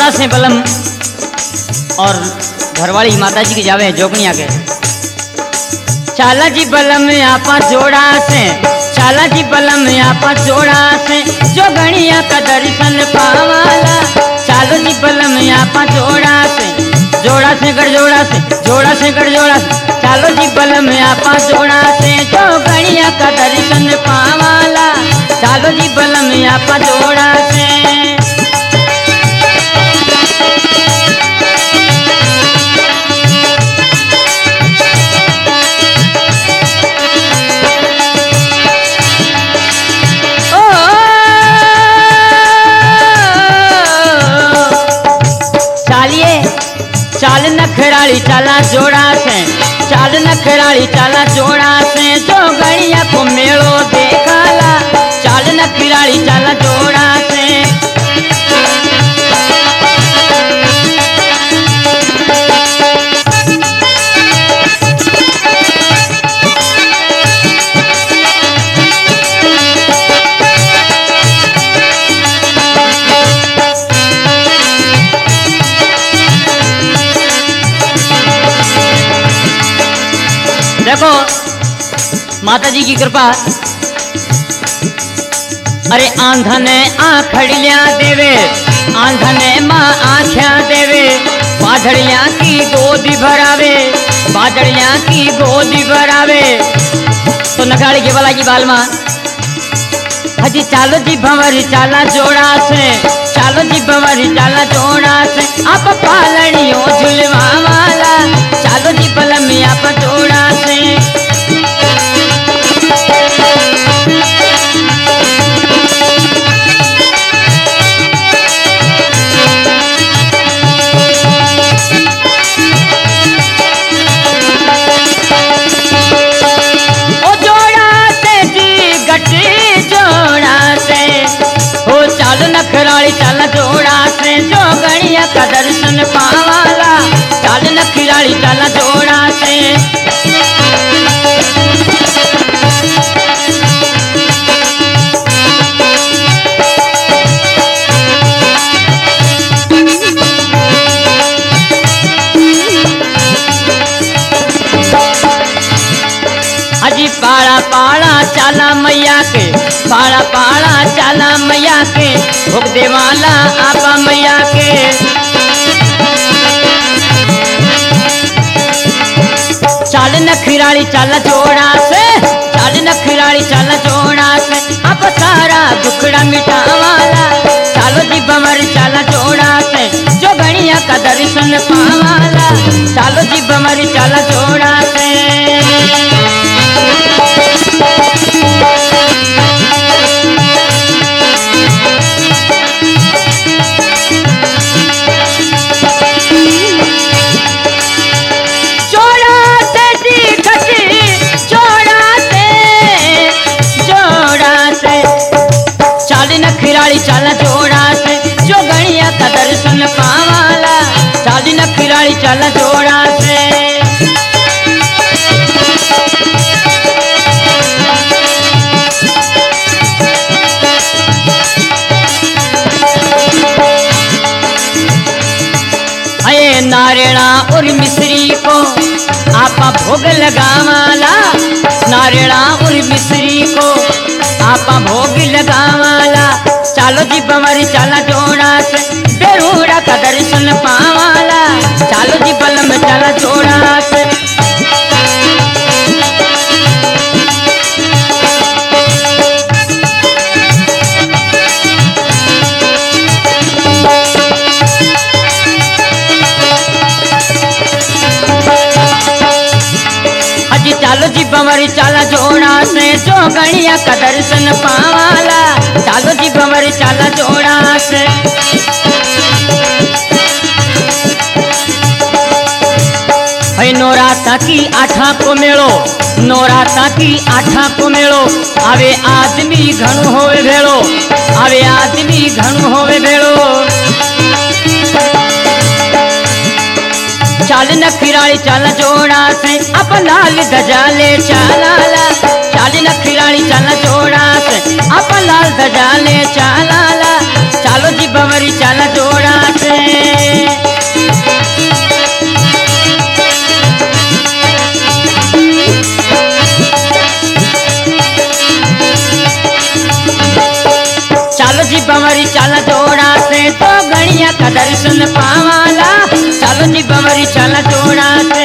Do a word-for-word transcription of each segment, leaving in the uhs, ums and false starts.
जोड़ा से बलम और घरवाली माता जी की जावे जोगनिया के। चाला जी बलम आपा जोड़ा से, चाला जी बलम आपा जोड़ा से, जोगनिया का दर्शन पावाला। चालो जी बलम आपा जोड़ा से, जोड़ा से गढ़ जोड़ा से, जोड़ा से गढ़ जोड़ा से, चालो जी बलम आपा जोड़ा से, जोगनिया का दर्शन पावाला। चालो जी बलम आपा जोड़ा से। चाल नखराली चाला जोड़ा से, चाल नखराली चाला जोड़ा से, जोगनिया को मेलो देखाला। चाल नखराली चाला जोड़ा से। देखो माता जी की कृपा। अरे आंधने आखड़िया देवे, आंधने माँ आँखिया देवे, बादड़िया की गोदी भरावे, बादड़िया की गोदी भरावे। तो नखराली के वाला की बाल माँ हजी चालो जी भंवरी चाला जोड़ा से, चालो जी भंवरी चाला जोड़ा से, आप पालनियों झुलवा वाला। चालो जी बलम आप जोड़ा से। ओ जोड़ा से जी गटी जोड़ा से, हो चालो नखराली चाला जोड़ा से, जोगनिया का दर्शन पावाला। चाल नखराली चाला जोड़ा से। अजी पाड़ा पाड़ा चाला मैया के, पाड़ा पाड़ा चाला मैया के, भोग देवाला आपा मैया के। चाल नखराली चाला जोड़ा से, चाल नखराली चाला जोड़ा से, आप सारा दुखड़ा मिटावाला। चालो जी भंवरी चाला जोड़ा से, जोगनिया का दर्शन पावाला। चालो जी भंवरी चाला जोड़ा से। नखराली चाला जोड़ा से, जोगनिया का दर्शन पावाला। चाल नखराली चाला जोड़ा से। अये नारेड़ा और मिश्री को आपा भोग लगावाला। नारेड़ा और मिश्री को आपा भोग लगावाला। चालो जी भंवरी चाला जोड़ा से, बेरूड़ा का दर्शन पावाला। चालो जी बलम चाला जोड़ा से। हजी चालो जी भंवरी चाला जोड़ा से, जोगनिया का दर्शन पावाला। चालो जी भंवरी चाला जोड़ा से। भाई नौराता की आठा को मेलो, नौराता की आठा को मेलो, आवे आदमी घणो होवे भेड़ो, आवे आदमी घणो होवे भेड़ो। चाल नखराली चाला जोड़ा से, आप लाल ध्वजा ले चालाला। चाल नखराली चाला जोड़ा से, आप लाल ध्वजा ले चालाला। चालो जी भंवरी चाला जोड़ा से। चालो जी बमरी चाला जोड़ा से तो गणिया का दर्शन पावाला। चालो जी बमरी चाला जोड़ा से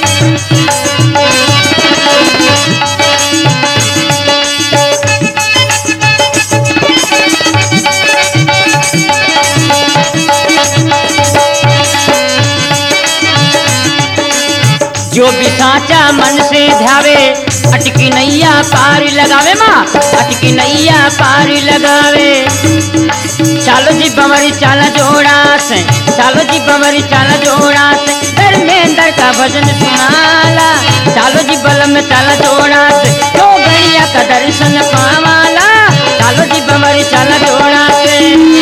जो भी साचा मन से ध्यावे अटकी नैया पारी लगावे माँ, अटकी नैया पारी लगावे। चालो जी बमरी चाला जोड़ा से, चालो जी बमरी चाला जोड़ा से धर्मेंद्र का भजन सुनाला। चालो जी बलम में चाला जोड़ा से तो गणिया का दर्शन पावाला। चालो जी बमरी चाला जोड़ा से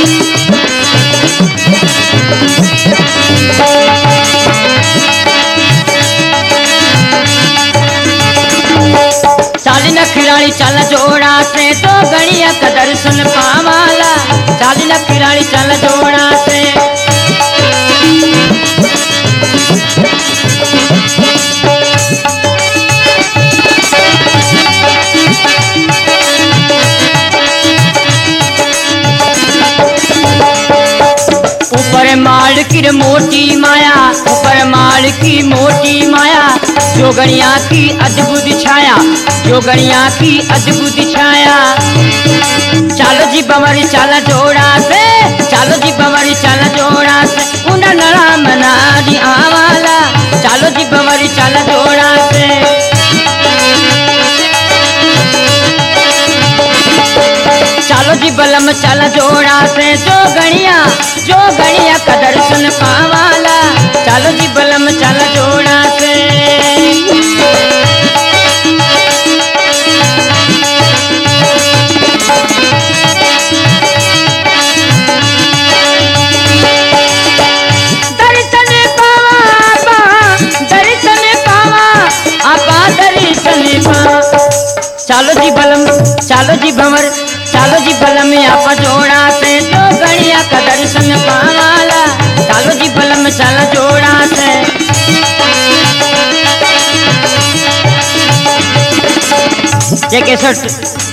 चाली न खिलाड़ी चल जोड़ा से तो गणिया का दर्शन पावाला। चाली न खिलाड़ी चल जोड़ा से ऊपर माल की मोटी माया, ऊपर माल की मोटी माया, जो गणिया की अद्भुत छाया, जो गणिया की अद्भुत छाया। चालो जी बमरी चाला जोड़ा से, चालो जी बमरी चाला जोड़ा से उन्हें नड़ा मना दी आवाला। चालो जी बमरी चाला जोड़ा से चालो जी बलम चाला जोड़ा से जो गणिया, जो गणिया का दर्शन पावाला। चालो जी बलम चाला जोड़ा से दर्शन पावा, दर्शन पावा आपा दर्शन पावा। चालो जी बलम, चालो जी भंवर, चालो जी बलम आपा जोड़ा से तो गणिया का दर्शन पावाला। चालो जी बलम चाला जोड़ा से ये कैसेट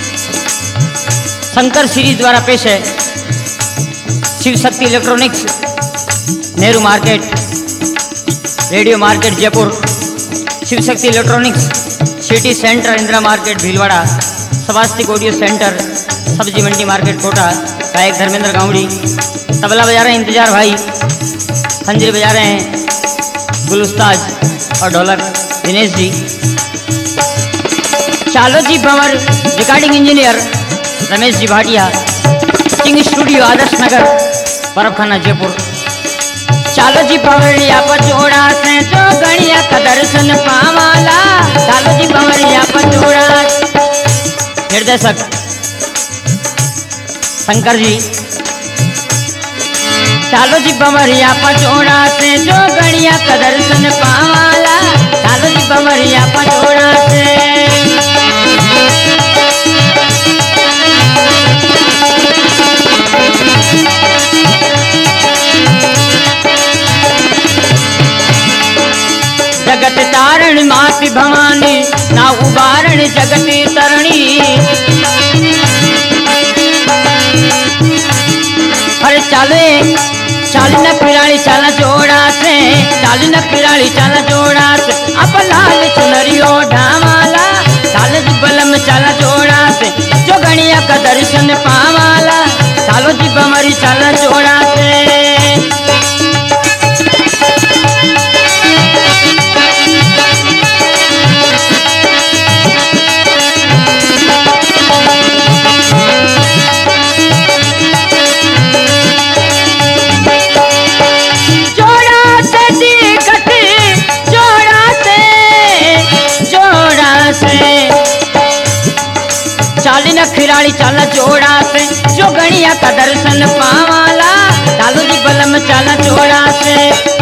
शंकर सीरीज द्वारा पेश है। Shiv Shakti electronics, Nehru market, radio market Jaipur, Shiv Shakti electronics city centre Indira market Bhilwara, Swastik audio centre Sabzi Mandi market Kota. गायक धर्मेंद्र गांवड़ी, तबला बजा रहे हैं इंतजार भाई, खंजरी बजा रहे हैं गुल उस्ताद और ढोलक दिनेश जी। चालो जी Bhanwar recording engineer Ramesh ji Bhatia, king studio Adarsh Nagar Barfkhana Jaipur. चालो जी भंवर यहाँ जोड़ा से जो गणिया का दर्शन पावाला। चालो जी भंवर यहाँ जोड़ा। निर्देशक शंकर जी। चालो जी बमरिया पचोड़ा से जो गणिया का दर्शन पावाला। चालो जी बमरिया पचोड़ा से जगत तारण माति भवानी ना उबारण जगत तरणी। अरे चाले चाली न पिराड़ी चाला जोड़ा से, चाली न पिराड़ी चाला जोड़ा से अब लाल चुनरियो ढावाला। चालो जी बलम चाला जोड़ा से जो गणिया का दर्शन पावाला। चालो जी बमरी चाला जोड़ा से चाली न खिराड़ी चाला जोड़ा से जो गणिया का दर्शन पावाला। चालो जी बलम चाला जोड़ा से